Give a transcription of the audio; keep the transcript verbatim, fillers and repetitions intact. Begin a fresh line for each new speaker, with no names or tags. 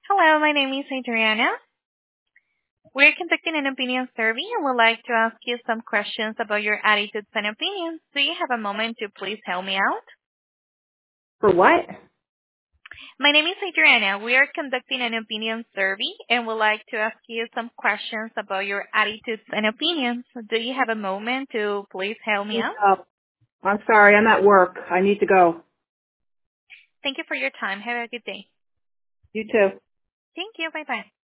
Hello, my name is Adriana. We're conducting an opinion survey and would like to ask you some questions about your attitudes and opinions. Do you have a moment to please help me out?
For what?
My name is Adriana. We are conducting an opinion survey and would like to ask you some questions about your attitudes and opinions. Do you have a moment to please help me out?
Uh, I'm sorry, I'm at work. I need to go.
Thank you for your time. Have a good day.
You too.
Thank you. Bye-bye.